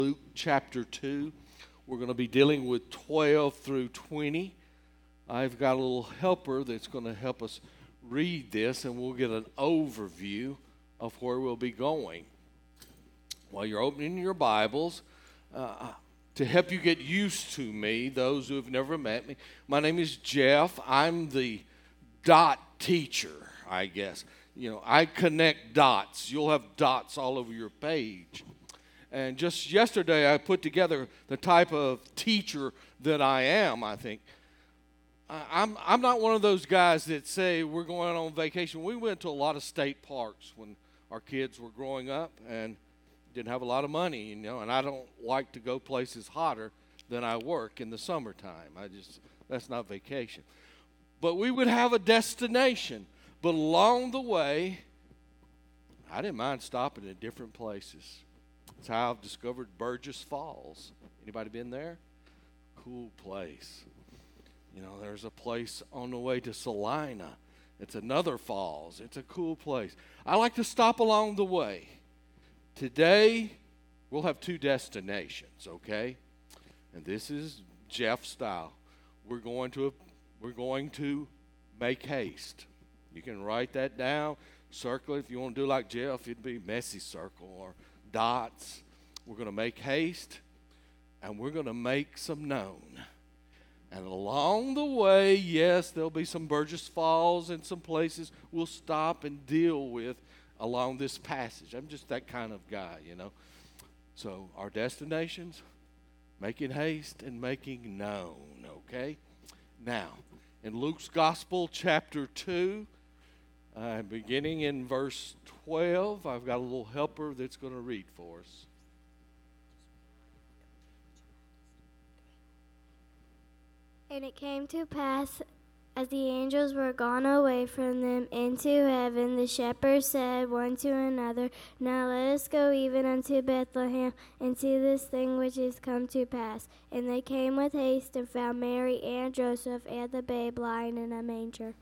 Luke chapter 2. We're going to be dealing with 12 through 20. I've got a little helper that's going to help us read this, and we'll get an overview of where we'll be going. While you're opening your Bibles, to help you get used to me, those who have never met me, my name is Jeff. I'm the dot teacher, I guess. I connect dots. You'll have dots all over your page. And just yesterday, I put together the type of teacher that I am, I think. I'm not one of those guys that say we're going on vacation. We went to a lot of state parks when our kids were growing up and didn't have a lot of money, and I don't like to go places hotter than I work in the summertime. That's not vacation. But we would have a destination. But along the way, I didn't mind stopping at different places. That's how I've discovered Burgess Falls. Anybody been there? Cool place. There's a place on the way to Salina. It's another falls. It's a cool place. I like to stop along the way. Today, we'll have two destinations, okay? And this is Jeff style. We're going to make haste. You can write that down, circle it. If you want to do like Jeff, it'd be messy circle or dots. We're going to make haste, and we're going to make some known. And along the way, yes, there'll be some Burgess Falls and some places we'll stop and deal with along this passage. I'm just that kind of guy, So our destinations, making haste and making known, okay? Now, in Luke's Gospel, chapter 2, beginning in verse 12, I've got a little helper that's going to read for us. And it came to pass, as the angels were gone away from them into heaven, the shepherds said one to another, Now let us go even unto Bethlehem, and see this thing which is come to pass. And they came with haste, and found Mary and Joseph and the babe lying in a manger.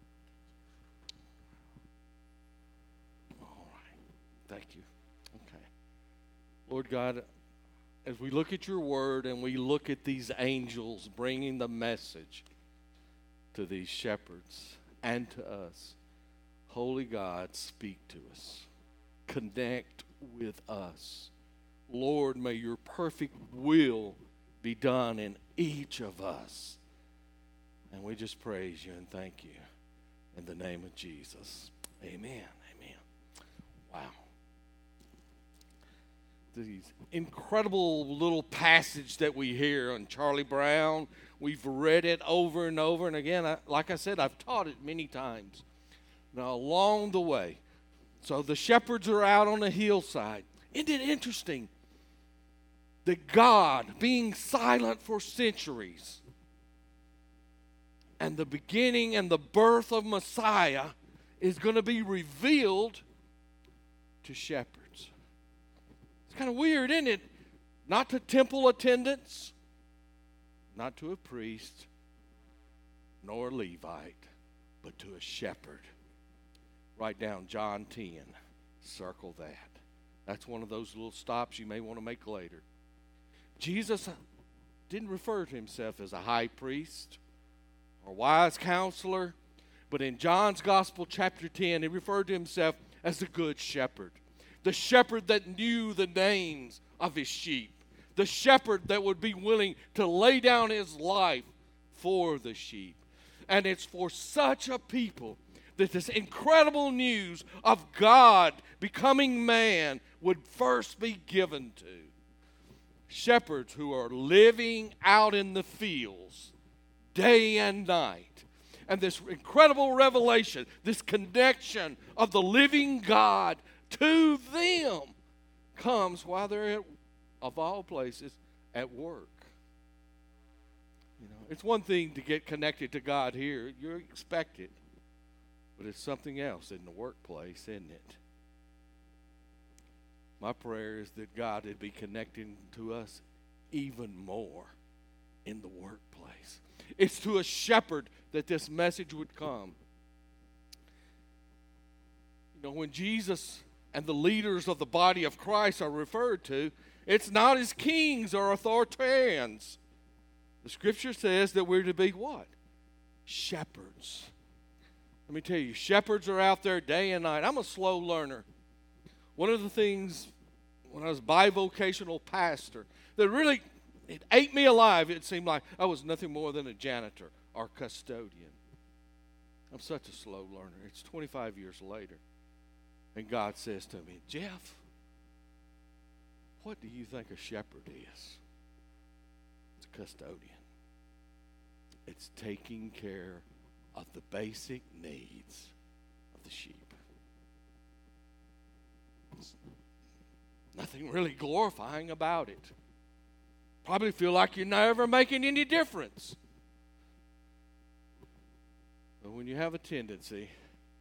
All right. Thank you. Okay. Lord God, as we look at your word and we look at these angels bringing the message to these shepherds and to us, Holy God, speak to us. Connect with us. Lord, may your perfect will be done in each of us. And we just praise you and thank you in the name of Jesus. Amen. Amen. Wow. These incredible little passage that we hear on Charlie Brown. We've read it over and over. And again, like I said, I've taught it many times. Now, along the way, so the shepherds are out on the hillside. Isn't it interesting that God, being silent for centuries, and the beginning and the birth of Messiah is going to be revealed to shepherds? Kind of weird, isn't it? Not to temple attendants, not to a priest, nor a Levite, but to a shepherd. Write down John 10. Circle that. That's one of those little stops you may want to make later. Jesus didn't refer to himself as a high priest or wise counselor, but in John's Gospel, chapter 10, he referred to himself as the good shepherd. The shepherd that knew the names of his sheep. The shepherd that would be willing to lay down his life for the sheep. And it's for such a people that this incredible news of God becoming man would first be given to. Shepherds who are living out in the fields day and night. And this incredible revelation, this connection of the living God to them comes while they're, of all places, at work. It's one thing to get connected to God here. You expect it. But it's something else in the workplace, isn't it? My prayer is that God would be connecting to us even more in the workplace. It's to a shepherd that this message would come. When Jesus and the leaders of the body of Christ are referred to, It's not as kings or authoritarians. The Scripture says that we're to be what? Shepherds. Let me tell you, shepherds are out there day and night. I'm a slow learner. One of the things when I was bivocational pastor that really, it ate me alive. It seemed like I was nothing more than a janitor or custodian. I'm such a slow learner. It's 25 years later. And God says to me, Jeff, what do you think a shepherd is? It's a custodian. It's taking care of the basic needs of the sheep. There's nothing really glorifying about it. Probably feel like you're never making any difference. But when you have a tendency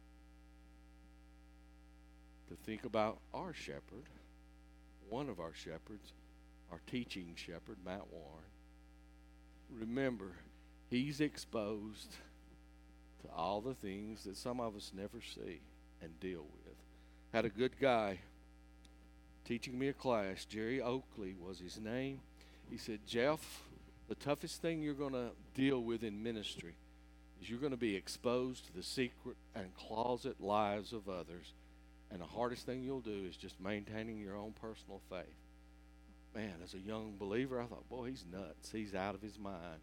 to think about our shepherd, one of our shepherds, our teaching shepherd, Matt Warren, remember, he's exposed to all the things that some of us never see and deal with. Had a good guy teaching me a class. Jerry Oakley was his name. He said, Jeff, the toughest thing you're going to deal with in ministry is you're going to be exposed to the secret and closet lives of others. And the hardest thing you'll do is just maintaining your own personal faith. Man, as a young believer, I thought, boy, he's nuts. He's out of his mind.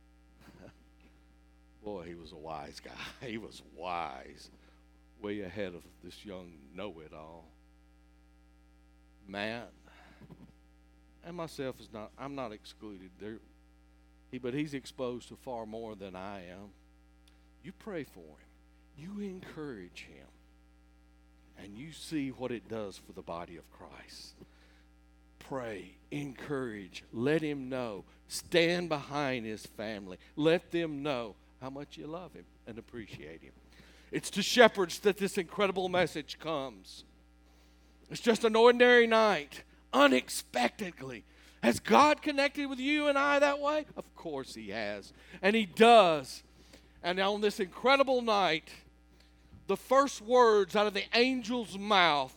Boy, he was a wise guy. He was wise. Way ahead of this young know-it-all. Matt and myself I'm not excluded. But he's exposed to far more than I am. You pray for him. You encourage him. And you see what it does for the body of Christ. Pray, encourage, let him know. Stand behind his family. Let them know how much you love him and appreciate him. It's to shepherds that this incredible message comes. It's just an ordinary night, unexpectedly. Has God connected with you and I that way? Of course he has. And he does. And on this incredible night, the first words out of the angel's mouth,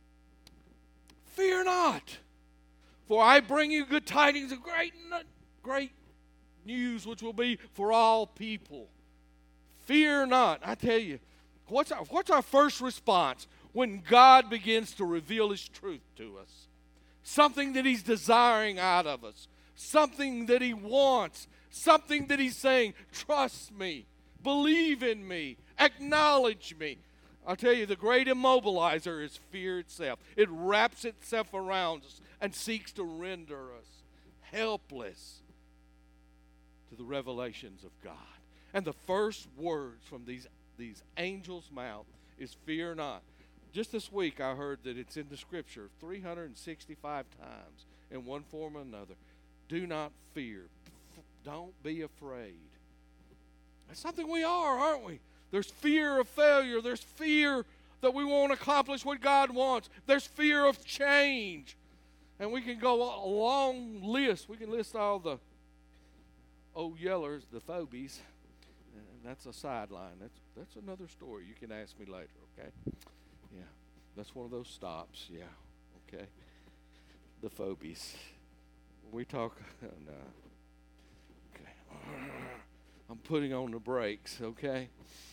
fear not, for I bring you good tidings of great news, which will be for all people. Fear not. I tell you, what's our first response when God begins to reveal his truth to us? Something that he's desiring out of us. Something that he wants. Something that he's saying, trust me, believe in me, acknowledge me. I'll tell you, the great immobilizer is fear itself. It wraps itself around us and seeks to render us helpless to the revelations of God. And the first words from these angels' mouth is fear not. Just this week I heard that it's in the Scripture 365 times in one form or another. Do not fear. Don't be afraid. That's something we are, aren't we? There's fear of failure. There's fear that we won't accomplish what God wants. There's fear of change. And we can go a long list. We can list all the old yellers, the phobies. And that's a sideline. That's another story. You can ask me later, okay? Yeah, that's one of those stops. Yeah, okay. The phobies. We talk. No. Okay. I'm putting on the brakes, okay?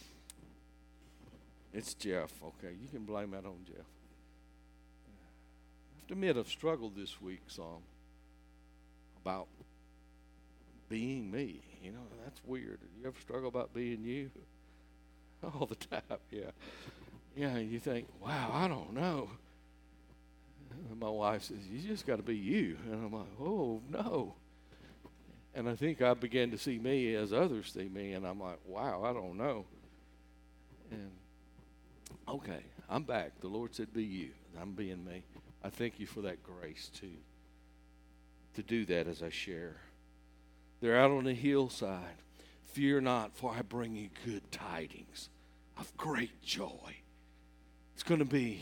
It's Jeff, okay? You can blame that on Jeff. I have to admit I've struggled this week some about being me. You know, that's weird. You ever struggle about being you? All the time, yeah. Yeah, you think, wow, I don't know. And my wife says, you just got to be you. And I'm like, oh, no. And I think I began to see me as others see me, and I'm like, wow, I don't know. And, okay, I'm back. The Lord said, be you. I'm being me. I thank you for that grace, too, to do that as I share. They're out on the hillside. Fear not, for I bring you good tidings of great joy. It's going to be,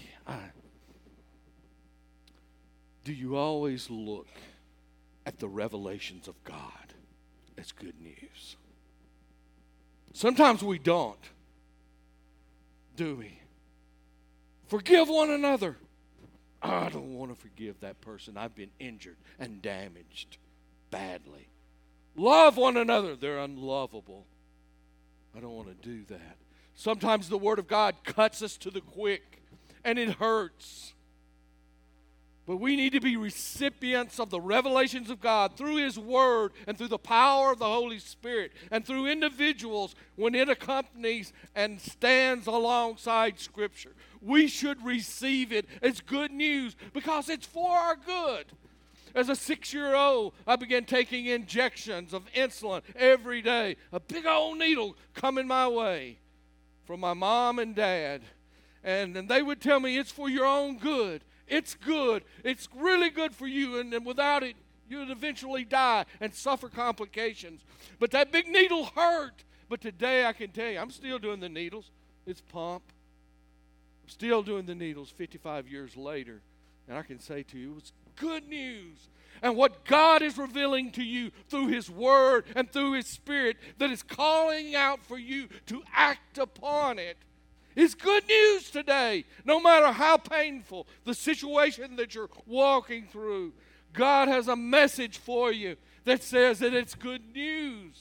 do you always look at the revelations of God as good news? Sometimes we don't, do we? Forgive one another. I don't want to forgive that person. I've been injured and damaged badly. Love one another. They're unlovable. I don't want to do that. Sometimes the Word of God cuts us to the quick, and it hurts. But we need to be recipients of the revelations of God through His Word and through the power of the Holy Spirit and through individuals when it accompanies and stands alongside Scripture. We should receive it as good news because it's for our good. As a 6-year-old, I began taking injections of insulin every day. A big old needle coming my way from my mom and dad. And they would tell me, it's for your own good. It's good. It's really good for you. And without it, you'd eventually die and suffer complications. But that big needle hurt. But today I can tell you, I'm still doing the needles. It's pump. I'm still doing the needles 55 years later. And I can say to you, it's good news. And what God is revealing to you through His Word and through His Spirit that is calling out for you to act upon it is good news today. No matter how painful the situation that you're walking through, God has a message for you that says that it's good news.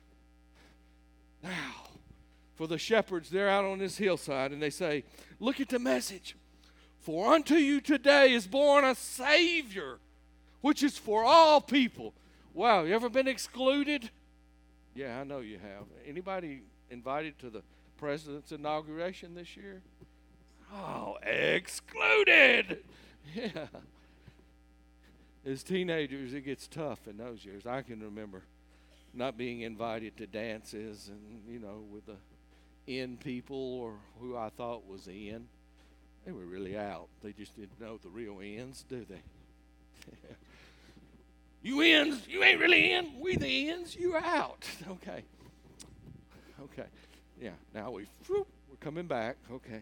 Now, for the shepherds, they're out on this hillside and they say, look at the message. For unto you today is born a Savior, which is for all people. Wow, you ever been excluded? Yeah, I know you have. Anybody invited to the president's inauguration this year? Oh, excluded! Yeah. As teenagers, it gets tough in those years. I can remember not being invited to dances and, with the in people or who I thought was in. They were really out. They just didn't know the real ins, do they? You ins, you ain't really in. We the ins, you out. Okay. Yeah, now we're coming back. Okay.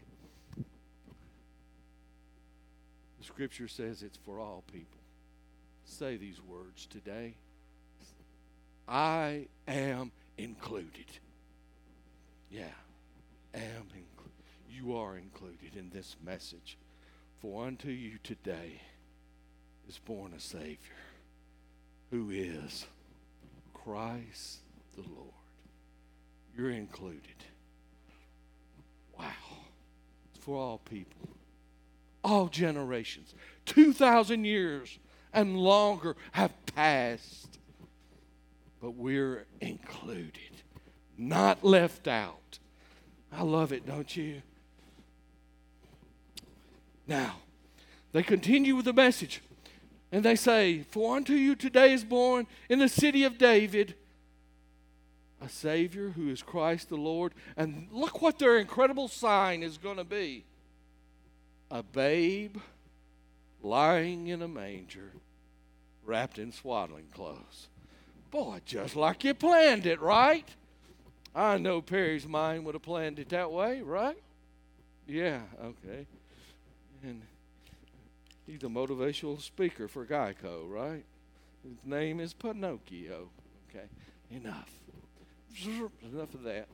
The Scripture says it's for all people. Say these words today. I am included. Yeah, am included. You are included in this message. For unto you today is born a Savior, who is Christ the Lord. You're included. Wow. It's for all people. All generations. 2,000 years and longer have passed. But we're included. Not left out. I love it, don't you? Now, they continue with the message. And they say, for unto you today is born in the city of David a Savior who is Christ the Lord. And look what their incredible sign is going to be. A babe lying in a manger, wrapped in swaddling clothes. Boy, just like you planned it, right? I know Perry's mind would have planned it that way, right? Yeah, okay. And he's a motivational speaker for Geico, right? His name is Pinocchio. Okay, enough. Enough of that.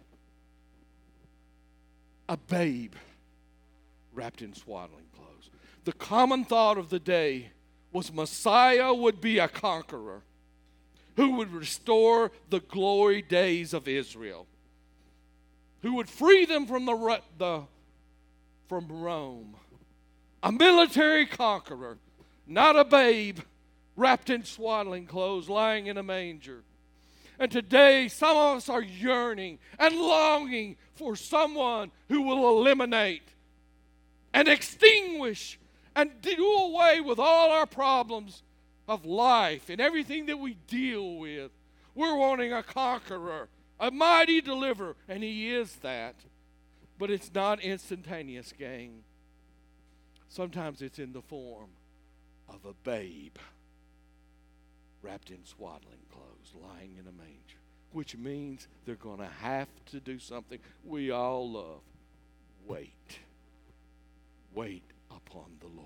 A babe wrapped in swaddling clothes. The common thought of the day was Messiah would be a conqueror who would restore the glory days of Israel, who would free them from from Rome. A military conqueror, not a babe wrapped in swaddling clothes, lying in a manger. And today, some of us are yearning and longing for someone who will eliminate and extinguish and do away with all our problems of life and everything that we deal with. We're wanting a conqueror, a mighty deliverer, and He is that. But it's not instantaneous, gang. Sometimes it's in the form of a babe wrapped in swaddling clothes, lying in a manger, which means they're going to have to do something we all love. Wait. Wait upon the Lord.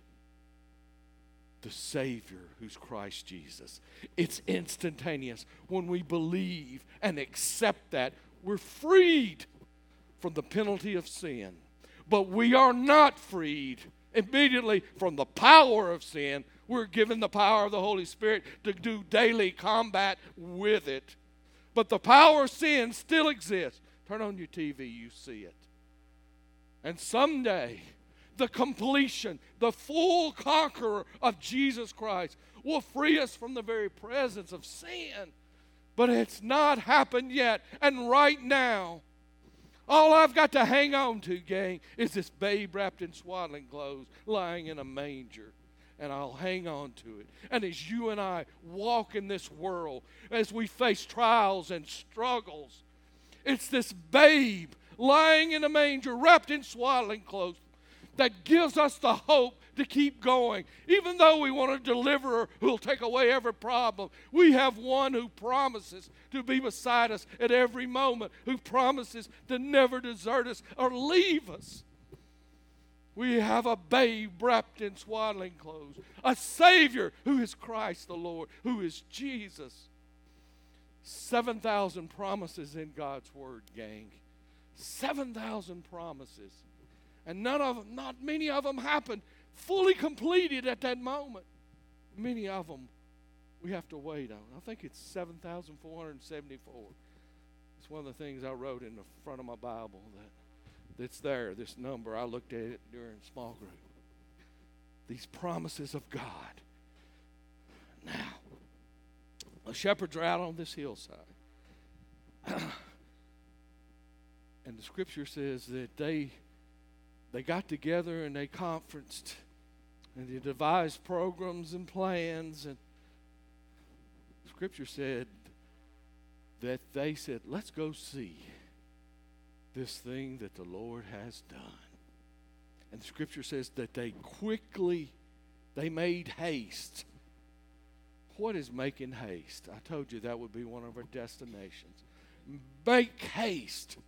The Savior who's Christ Jesus. It's instantaneous. When we believe and accept that, we're freed from the penalty of sin. But we are not freed Immediately from the power of sin, we're given the power of the Holy Spirit to do daily combat with it. But the power of sin still exists. Turn on your TV, you see it. And someday, the completion, the full conqueror of Jesus Christ will free us from the very presence of sin. But it's not happened yet. And right now, all I've got to hang on to, gang, is this babe wrapped in swaddling clothes lying in a manger. And I'll hang on to it. And as you and I walk in this world, as we face trials and struggles, it's this babe lying in a manger, wrapped in swaddling clothes, that gives us the hope to keep going. Even though we want a deliverer who will take away every problem, we have one who promises to be beside us at every moment, who promises to never desert us or leave us. We have a babe wrapped in swaddling clothes, a Savior who is Christ the Lord, who is Jesus. 7,000 promises in God's Word, gang. 7,000 promises. And not many of them happened fully completed at that moment. Many of them we have to wait on. I think it's 7,474. It's one of the things I wrote in the front of my Bible that's there, this number. I looked at it during small group. These promises of God. Now, the shepherds are out on this hillside. And the scripture says that they got together and they conferenced and they devised programs and plans, and scripture said that they said, let's go see this thing that the Lord has done. And the scripture says that they made haste. What is making haste? I told you that would be one of our destinations. Make haste.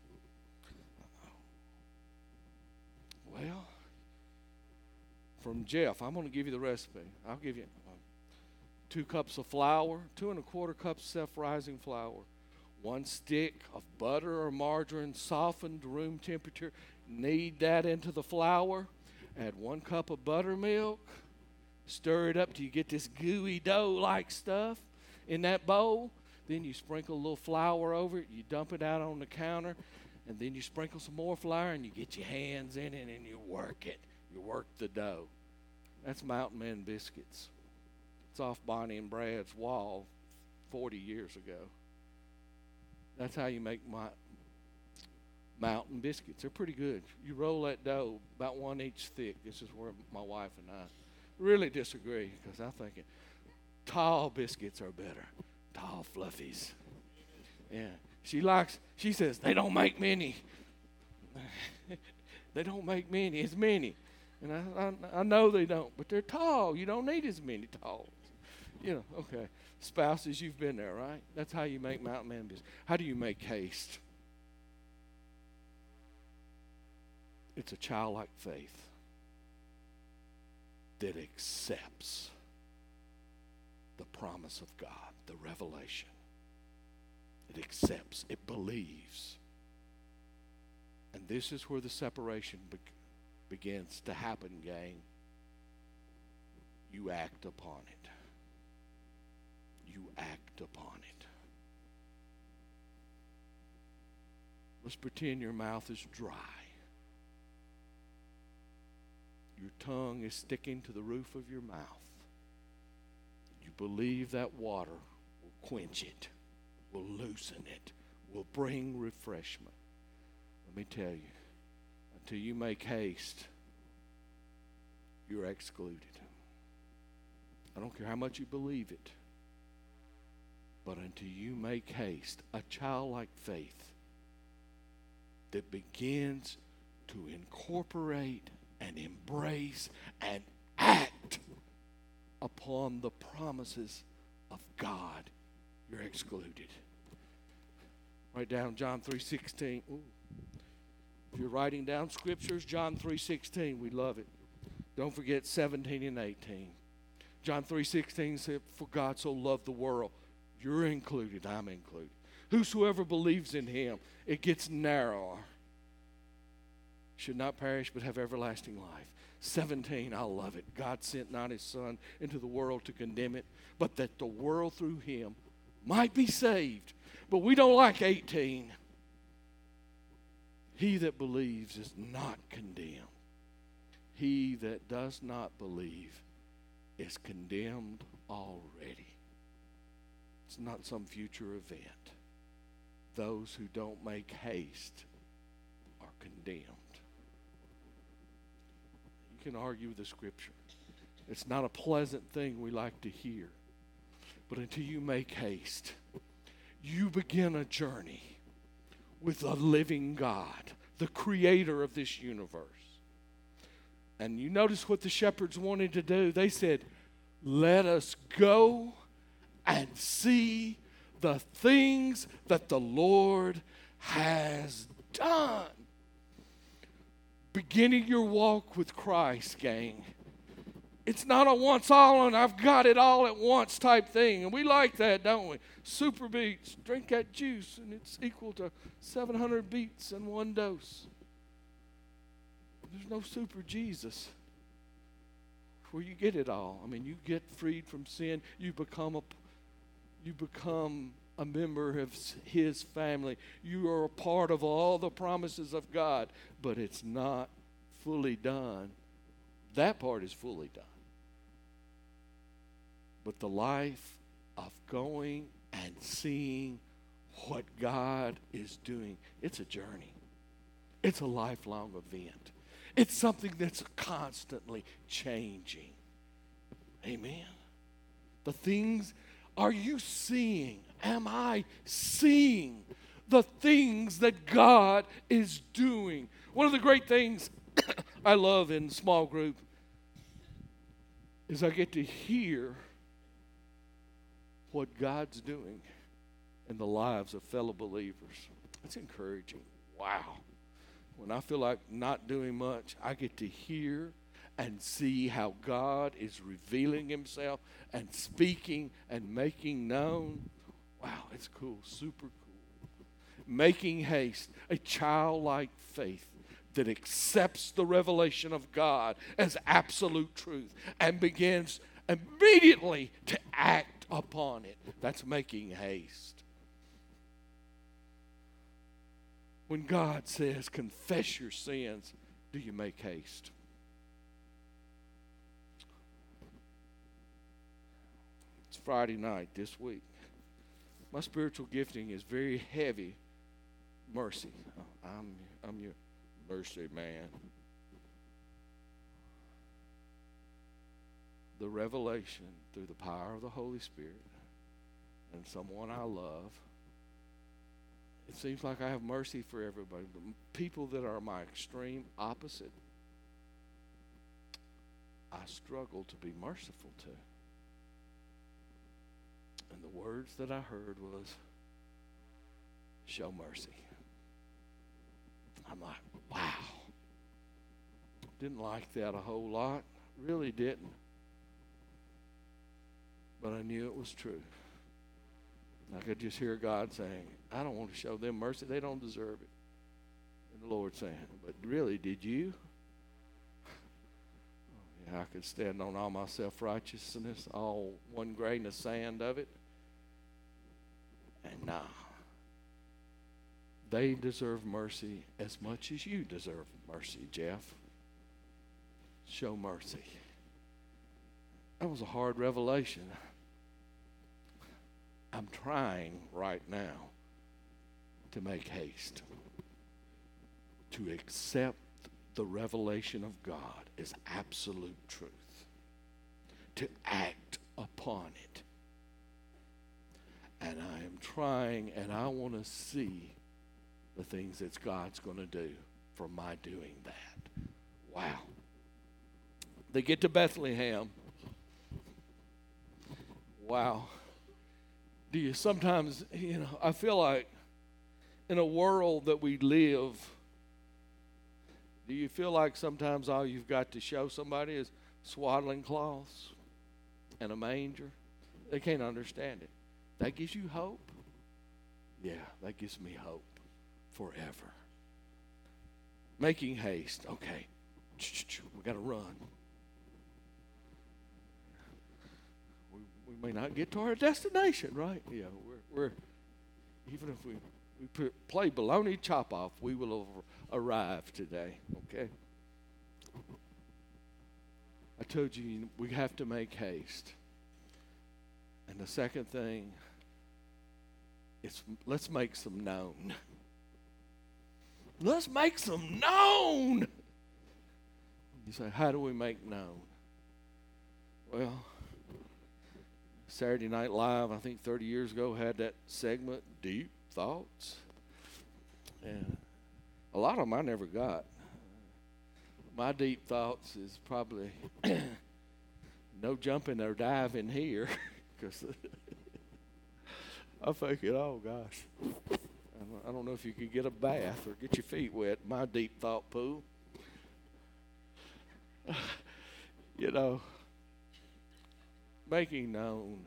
Well, from Jeff, I'm going to give you the recipe. I'll give you 2 cups of flour, 2 1/4 cups self-rising flour, 1 stick of butter or margarine softened to room temperature. Knead that into the flour. Add 1 cup of buttermilk. Stir it up till you get this gooey dough-like stuff in that bowl. Then you sprinkle a little flour over it. You dump it out on the counter. And then you sprinkle some more flour and you get your hands in it and you work it. You work the dough. That's Mountain Man biscuits. It's off Bonnie and Brad's wall 40 years ago. That's how you make my Mountain biscuits. They're pretty good. You roll that dough about 1 inch thick. This is where my wife and I really disagree, because I'm thinking tall biscuits are better. Tall fluffies. Yeah. She says, they don't make many. They don't make many, as many. And I know they don't, but they're tall. You don't need as many tall. Okay. Spouses, you've been there, right? That's how you make Mountain Man biscuits. How do you make haste? It's a childlike faith that accepts the promise of God, the revelation. It accepts, it believes. And this is where the separation begins to happen, gang. You act upon it. You act upon it. Let's pretend your mouth is dry. Your tongue is sticking to the roof of your mouth. You believe that water will quench it, will loosen it, will bring refreshment. Let me tell you, until you make haste, you're excluded. I don't care how much you believe it, but until you make haste, a childlike faith that begins to incorporate and embrace and act upon the promises of God, you're excluded. Write down John 3:16. If you're writing down scriptures, John 3:16, we love it. Don't forget 17 and 18. John 3:16 said, for God so loved the world. You're included, I'm included. Whosoever believes in him, it gets narrower. Should not perish but have everlasting life. 17, I love it. God sent not his Son into the world to condemn it, but that the world through him might be saved. But we don't like 18. He that believes is not condemned. He that does not believe is condemned already. It's not some future event. Those who don't make haste are condemned. You can argue the scripture. It's not a pleasant thing we like to hear. But until you make haste, you begin a journey with the living God, the creator of this universe. And you notice what the shepherds wanted to do. They said, let us go and see the things that the Lord has done. Beginning your walk with Christ, gang. It's not a once all and I've got it all at once type thing. And we like that, don't we? Super beats. Drink that juice and it's equal to 700 beats in one dose. There's no super Jesus where you get it all. I mean, you get freed from sin. You become a member of his family. You are a part of all the promises of God. But it's not fully done. That part is fully done. But the life of going and seeing what God is doing, it's a journey. It's a lifelong event. It's something that's constantly changing. Amen. The things, are you seeing? Am I seeing the things that God is doing? One of the great things I love in small group is I get to hear what God's doing in the lives of fellow believers. It's encouraging. Wow. When I feel like not doing much, I get to hear and see how God is revealing himself and speaking and making known. Wow, it's cool, super cool. Making haste, a childlike faith that accepts the revelation of God as absolute truth and begins immediately to act upon it. That's making haste. When God says, confess your sins, do you make haste? It's Friday night this week. My spiritual gifting is very heavy. Mercy. I'm your mercy man. The revelation through the power of the Holy Spirit and someone I love. It seems like I have mercy for everybody, but people that are my extreme opposite, I struggle to be merciful to. And the words that I heard was, show mercy. I'm like, wow. Didn't like that a whole lot. Really didn't. But I knew it was true. I could just hear God saying, I don't want to show them mercy. They don't deserve it. And the Lord saying, but really, did you? Oh, yeah, I could stand on all my self-righteousness, all one grain of sand of it. And nah. They deserve mercy as much as you deserve mercy, Jeff. Show mercy. That was a hard revelation. I'm trying right now to make haste, to accept the revelation of God as absolute truth, to act upon it. And I am trying, and I want to see the things that God's going to do for my doing that. Wow. They get to Bethlehem. Wow. Do you sometimes, I feel like in a world that we live, do you feel like sometimes all you've got to show somebody is swaddling cloths and a manger? They can't understand it. That gives you hope? Yeah, that gives me hope forever. Making haste. Okay. We got to run. We may not get to our destination, right? Yeah, we're even if we play baloney chop off, we will arrive today. Okay. I told you we have to make haste. And the second thing is let's make some known. Let's make some known. You say, how do we make known? Well, Saturday Night Live, I think 30 years ago, had that segment, Deep Thoughts. And a lot of them I never got. My deep thoughts is probably no jumping or diving here, because I think oh gosh, I don't know if you could get a bath or get your feet wet. My deep thought pool. You know, making known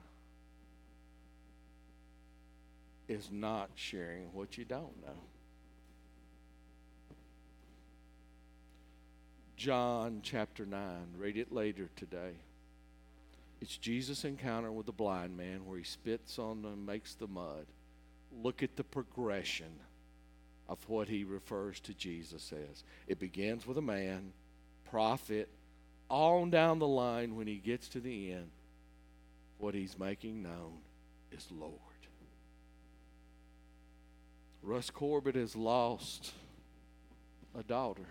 is not sharing what you don't know. John chapter 9. Read it later today. It's Jesus' encounter with the blind man where he spits on and makes the mud. Look at the progression of what he refers to Jesus as. It begins with a man, prophet, on down the line. When he gets to the end, what he's making known is Lord. Russ Corbett has lost a daughter.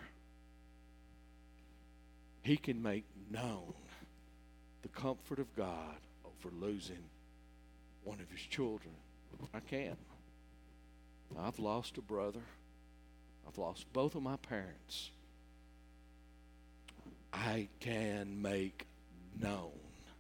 He can make known the comfort of God over losing one of his children. I can't. I've lost a brother. I've lost both of my parents. I can make known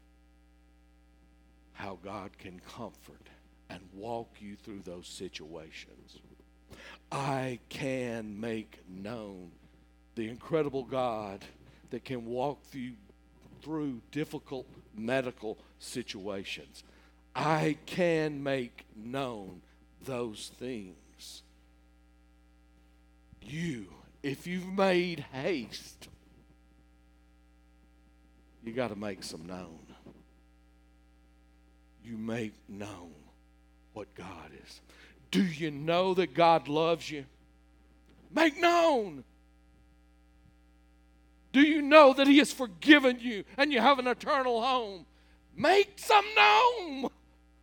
how God can comfort and walk you through those situations. I can make known the incredible God that can walk through difficult medical situations. I can make known those things. If you've made haste, you got to make some known. You make known what God is. Do you know that God loves you? Make known. Do you know that He has forgiven you and you have an eternal home? Make some known.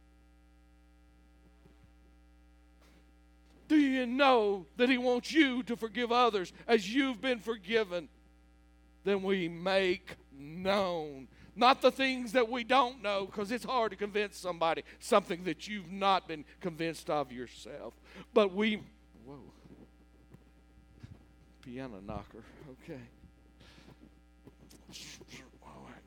Do you know that He wants you to forgive others as you've been forgiven? Then we make known. Not the things that we don't know, because it's hard to convince somebody something that you've not been convinced of yourself. But piano knocker, okay. All right.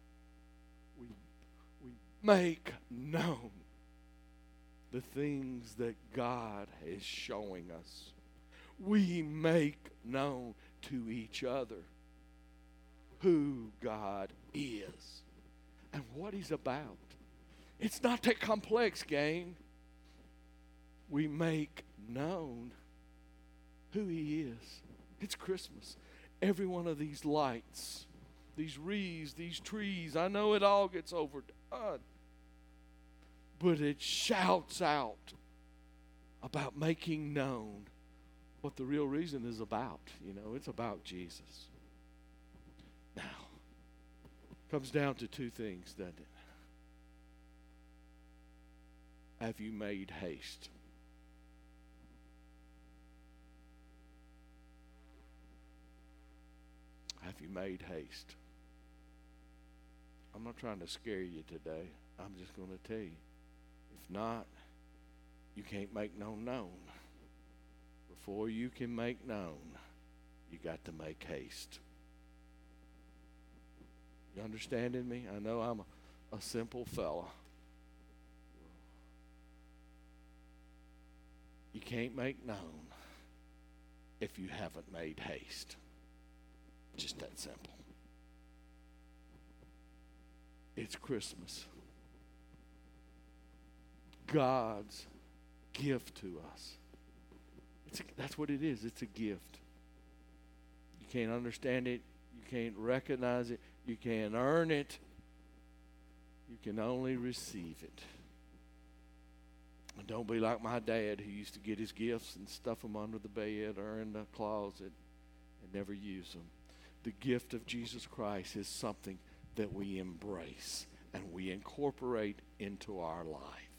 We make known the things that God is showing us. We make known to each other who God is and what He's about. It's not that complex, gang. We make known who He is. It's Christmas. Every one of these lights, these wreaths, these trees, I know it all gets overdone, but it shouts out about making known what the real reason is about. You know, it's about Jesus. Now, comes down to two things, doesn't it? Have you made haste? Have you made haste? I'm not trying to scare you today. I'm just going to tell you. If not, you can't make known. Before you can make known, you got to make haste. You understanding me? I know I'm a simple fella. You can't make known if you haven't made haste. Just that simple. It's Christmas. God's gift to us. That's what it is. It's a gift. You can't understand it. You can't recognize it. You can't earn it. You can only receive it. And don't be like my dad, who used to get his gifts and stuff them under the bed or in the closet and never use them. The gift of Jesus Christ is something that we embrace and we incorporate into our life.